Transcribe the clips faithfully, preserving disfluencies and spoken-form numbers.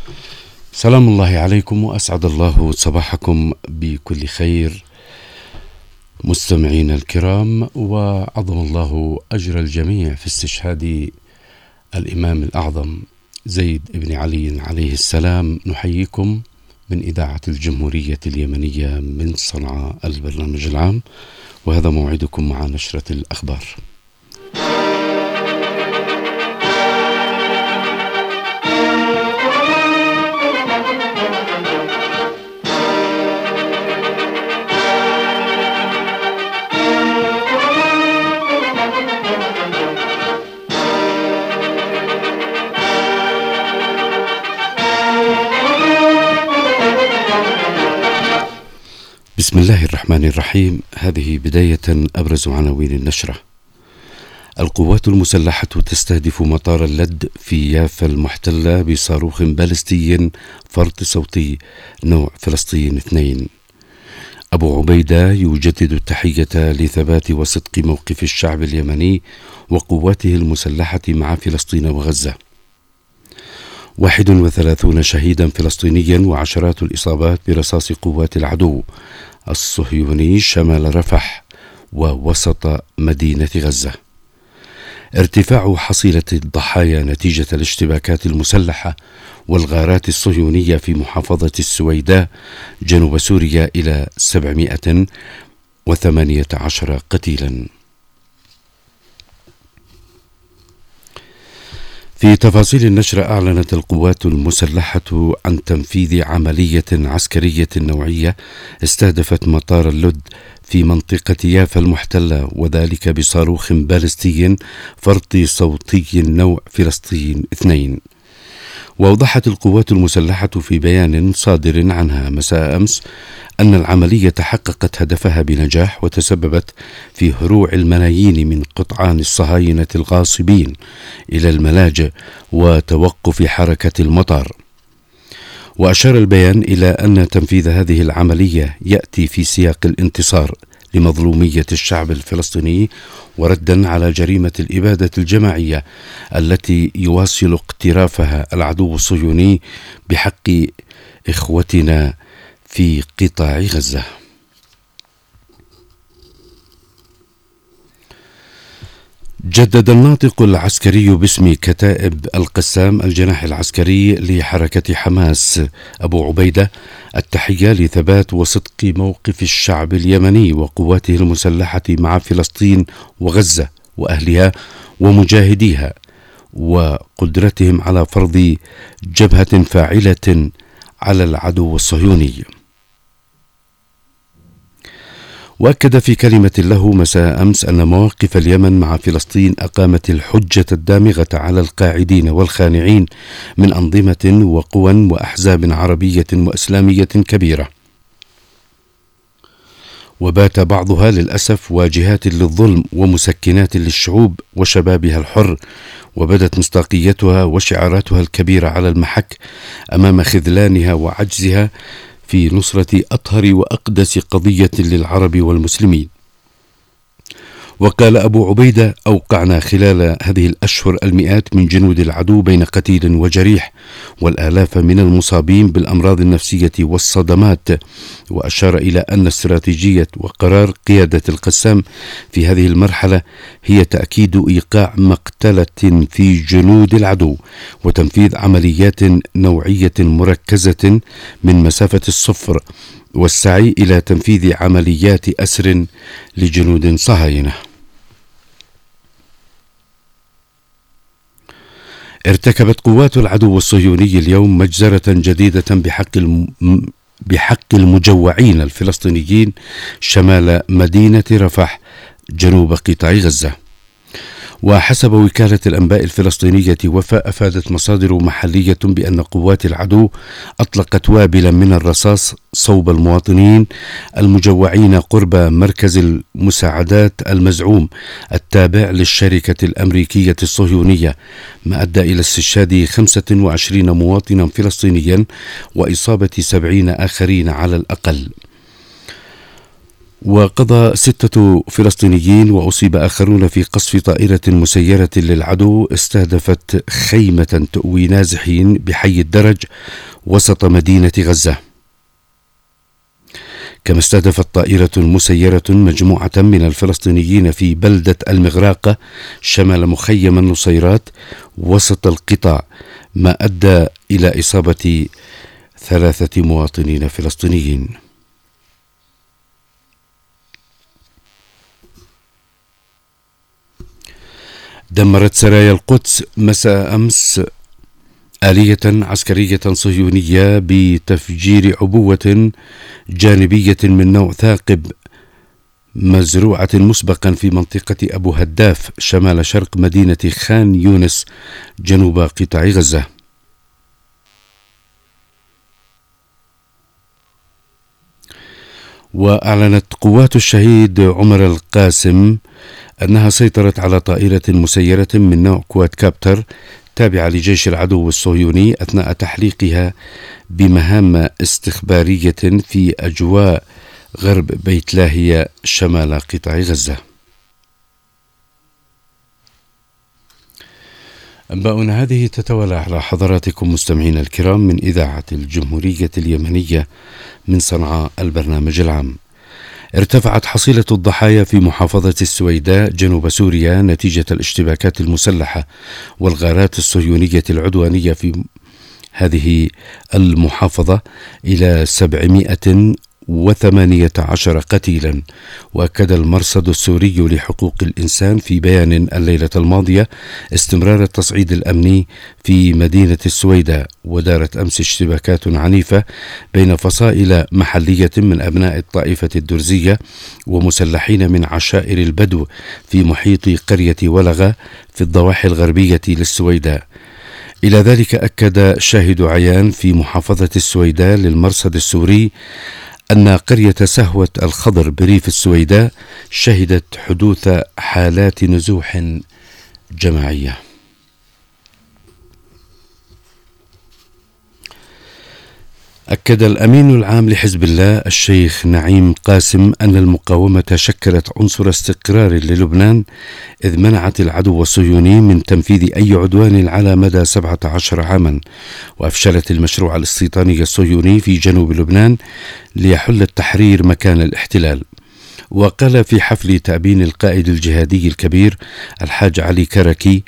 سلام الله عليكم وأسعد الله صباحكم بكل خير مستمعين الكرام، وعظم الله أجر الجميع في استشهاد الإمام الأعظم زيد بن علي عليه السلام. نحييكم من إذاعة الجمهورية اليمنية من صنعاء البرنامج العام، وهذا موعدكم مع نشرة الأخبار. بسم الله الرحمن الرحيم. هذه بداية أبرز عناوين النشرة. القوات المسلحة تستهدف مطار اللد في يافا المحتلة بصاروخ باليستي فرط صوتي نوع فلسطين اثنين. أبو عبيدة يجدد التحية لثبات وصدق موقف الشعب اليمني وقواته المسلحة مع فلسطين وغزة. واحد وثلاثون شهيدا فلسطينيا وعشرات الإصابات برصاص قوات العدو الصهيوني شمال رفح ووسط مدينة غزة. ارتفاع حصيلة الضحايا نتيجة الاشتباكات المسلحة والغارات الصهيونية في محافظة السويداء جنوب سوريا إلى سبعمائة وثمانية عشر قتيلا. في تفاصيل النشر، أعلنت القوات المسلحة عن تنفيذ عملية عسكرية نوعية استهدفت مطار اللد في منطقة يافا المحتلة، وذلك بصاروخ باليستي فرط صوتي نوع فلسطين اثنين. وأوضحت القوات المسلحة في بيان صادر عنها مساء أمس أن العملية حققت هدفها بنجاح وتسببت في هروع الملايين من قطعان الصهاينة الغاصبين إلى الملاجئ وتوقف حركة المطار. وأشار البيان إلى أن تنفيذ هذه العملية يأتي في سياق الانتصار لمظلومية الشعب الفلسطيني وردا على جريمة الإبادة الجماعية التي يواصل اقترافها العدو الصهيوني بحق إخوتنا في قطاع غزة. جدد الناطق العسكري باسم كتائب القسام الجناح العسكري لحركة حماس أبو عبيدة التحية لثبات وصدق موقف الشعب اليمني وقواته المسلحة مع فلسطين وغزة وأهلها ومجاهديها، وقدرتهم على فرض جبهة فاعلة على العدو الصهيوني. وأكد في كلمة له مساء أمس أن مواقف اليمن مع فلسطين أقامت الحجة الدامغة على القاعدين والخانعين من أنظمة وقوى وأحزاب عربية وإسلامية كبيرة، وبات بعضها للأسف واجهات للظلم ومسكنات للشعوب وشبابها الحر، وبدت مصداقيتها وشعاراتها الكبيرة على المحك أمام خذلانها وعجزها في نصرة أطهر وأقدس قضية للعرب والمسلمين. وقال أبو عبيدة: أوقعنا خلال هذه الأشهر المئات من جنود العدو بين قتيل وجريح والآلاف من المصابين بالأمراض النفسية والصدمات. وأشار إلى أن استراتيجية وقرار قيادة القسام في هذه المرحلة هي تأكيد إيقاع مقتلة في جنود العدو وتنفيذ عمليات نوعية مركزة من مسافة الصفر والسعي إلى تنفيذ عمليات أسر لجنود صهاينة. ارتكبت قوات العدو الصهيوني اليوم مجزرة جديدة بحق الم... بحق المجوعين الفلسطينيين شمال مدينة رفح جنوب قطاع غزة. وحسب وكالة الأنباء الفلسطينية وفاء، أفادت مصادر محلية بأن قوات العدو أطلقت وابلا من الرصاص صوب المواطنين المجوعين قرب مركز المساعدات المزعوم التابع للشركة الأمريكية الصهيونية، ما أدى إلى استشهاد خمسة وعشرين مواطنا فلسطينيا وإصابة سبعين آخرين على الأقل. وقضى ستة فلسطينيين وأصيب آخرون في قصف طائرة مسيرة للعدو استهدفت خيمة تؤوي نازحين بحي الدرج وسط مدينة غزة. كما استهدفت طائرة مسيرة مجموعة من الفلسطينيين في بلدة المغراقة شمال مخيم النصيرات وسط القطاع، ما أدى إلى إصابة ثلاثة مواطنين فلسطينيين. دمرت سرايا القدس مساء أمس آلية عسكرية صهيونية بتفجير عبوة جانبية من نوع ثاقب مزروعة مسبقا في منطقة أبو هداف شمال شرق مدينة خان يونس جنوب قطاع غزة. وأعلنت قوات الشهيد عمر القاسم أنها سيطرت على طائرة مسيرة من نوع كواد كابتر تابعة لجيش العدو الصهيوني أثناء تحليقها بمهام استخبارية في أجواء غرب بيت لاهيا شمال قطاع غزة. أنباؤنا هذه تتوالى على حضراتكم مستمعين الكرام من إذاعة الجمهورية اليمنية من صنعاء البرنامج العام. ارتفعت حصيلة الضحايا في محافظة السويداء جنوب سوريا نتيجة الاشتباكات المسلحة والغارات الصهيونية العدوانية في هذه المحافظة إلى سبعمائة وثمانية عشر قتيلا. وأكد المرصد السوري لحقوق الإنسان في بيان الليلة الماضية استمرار التصعيد الأمني في مدينة السويداء. ودارت أمس اشتباكات عنيفة بين فصائل محلية من أبناء الطائفة الدرزية ومسلحين من عشائر البدو في محيط قرية ولغة في الضواحي الغربية للسويداء. إلى ذلك أكد شاهد عيان في محافظة السويداء للمرصد السوري أن قرية سهوة الخضر بريف السويداء شهدت حدوث حالات نزوح جماعية. أكد الأمين العام لحزب الله الشيخ نعيم قاسم أن المقاومة شكلت عنصر استقرار للبنان، إذ منعت العدو الصهيوني من تنفيذ أي عدوان على مدى سبعة عشر عاما، وأفشلت المشروع الاستيطاني الصهيوني في جنوب لبنان ليحل التحرير مكان الاحتلال. وقال في حفل تأبين القائد الجهادي الكبير الحاج علي كركي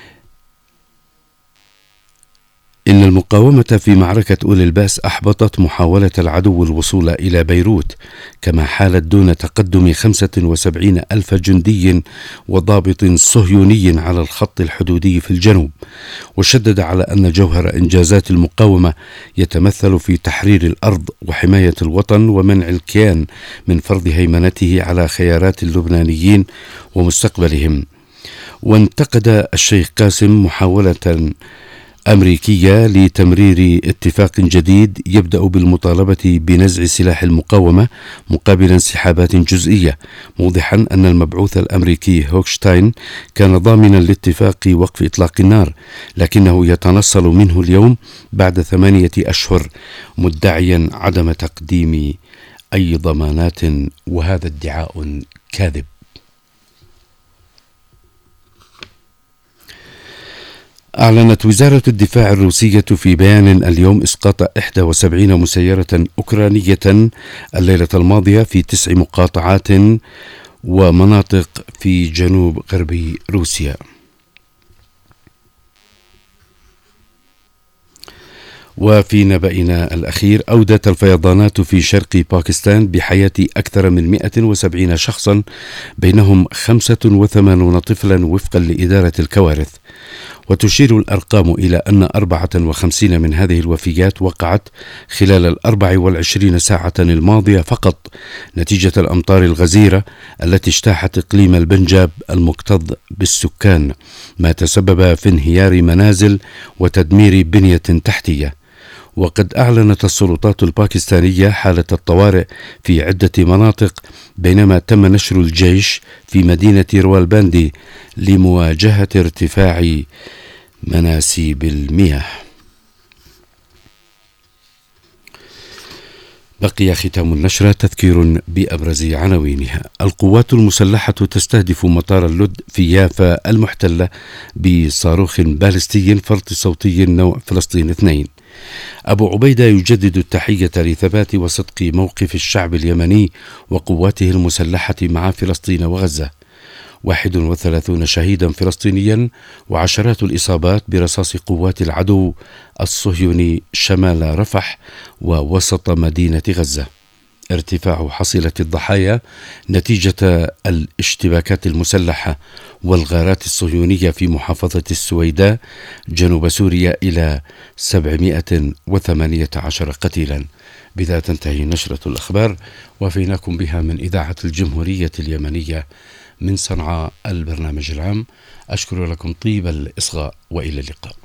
إن المقاومة في معركة أولي البأس أحبطت محاولة العدو الوصول إلى بيروت، كما حالت دون تقدم خمسة وسبعين ألف جندي وضابط صهيوني على الخط الحدودي في الجنوب. وشدد على أن جوهر إنجازات المقاومة يتمثل في تحرير الأرض وحماية الوطن ومنع الكيان من فرض هيمنته على خيارات اللبنانيين ومستقبلهم. وانتقد الشيخ قاسم محاولة أمريكية لتمرير اتفاق جديد يبدأ بالمطالبة بنزع سلاح المقاومة مقابل انسحابات جزئية، موضحا أن المبعوث الأمريكي هوكشتاين كان ضامنا لاتفاق وقف إطلاق النار، لكنه يتنصل منه اليوم بعد ثمانية أشهر مدعيا عدم تقديم أي ضمانات، وهذا ادعاء كاذب. أعلنت وزارة الدفاع الروسية في بيان اليوم إسقاط إحدى وسبعين مسيرة أوكرانية الليلة الماضية في تسع مقاطعات ومناطق في جنوب غرب روسيا. وفي نبأنا الأخير، أودت الفيضانات في شرق باكستان بحياة أكثر من مئة وسبعين شخصا بينهم خمسة وثمانين طفلا وفقا لإدارة الكوارث. وتشير الأرقام إلى أن أربعة وخمسين من هذه الوفيات وقعت خلال الأربع والعشرين ساعة الماضية فقط نتيجة الأمطار الغزيرة التي اجتاحت إقليم البنجاب المكتظ بالسكان، ما تسبب في انهيار منازل وتدمير بنية تحتية. وقد أعلنت السلطات الباكستانية حالة الطوارئ في عدة مناطق، بينما تم نشر الجيش في مدينة روالباندي لمواجهة ارتفاع مناسيب المياه. بقي ختام النشرة تذكير بأبرز عناوينها. القوات المسلحة تستهدف مطار اللد في يافا المحتلة بصاروخ باليستي فرط صوتي نوع فلسطين اثنين. أبو عبيدة يجدد التحية لثبات وصدق موقف الشعب اليمني وقواته المسلحة مع فلسطين وغزة. واحد وثلاثون شهيدا فلسطينيا وعشرات الإصابات برصاص قوات العدو الصهيوني شمال رفح ووسط مدينة غزة. ارتفاع حصيلة الضحايا نتيجة الاشتباكات المسلحة والغارات الصهيونية في محافظة السويداء جنوب سوريا إلى سبعمائة وثمانية عشر قتيلا. بذا تنتهي نشرة الأخبار، وفيناكم بها من إذاعة الجمهورية اليمنية من صنعاء البرنامج العام. أشكر لكم طيب الإصغاء وإلى اللقاء.